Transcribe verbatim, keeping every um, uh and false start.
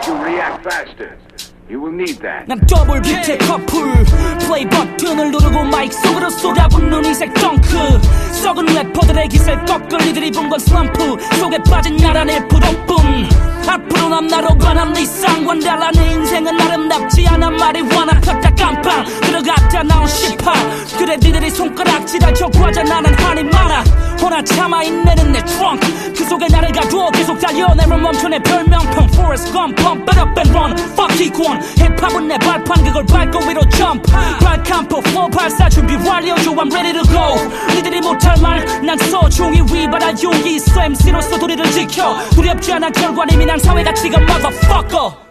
helps you react faster. You will need that. 난 더블 비트의 커플 플레이 버튼을 누르고 마이크 속으로 쏟아붓는 이색 덩크 썩은 래퍼들의 기세 꺾을 이들이 본 건 슬럼프 속에 빠진 나란 일 프로뿐 앞으로 난 나로 반한 네 쌍관 달라 내 인생은 아름답지 않아 마리화나 폈다 깜빵 들어갔다 나온 십파 그래 니들이 손가락질할 척하자 나는 한이 많아 허나 참아 인내는 내 트렁크 그 속에 나를 가두어 계속 달려 내를 멈춰 내 별명평 Forrest Gump Pump it up and run Fuck 이권 힙합은 내 발판 그걸 밟고 위로 jump 발칸포 flow 발사 준비 완료 yo I'm ready to go 니들이 못할 말 난 소중히 위바라 용기 있어 엠씨로서 도리를 지켜 두렵지 않아 결과는 이미 난 사회 가치가 motherfucker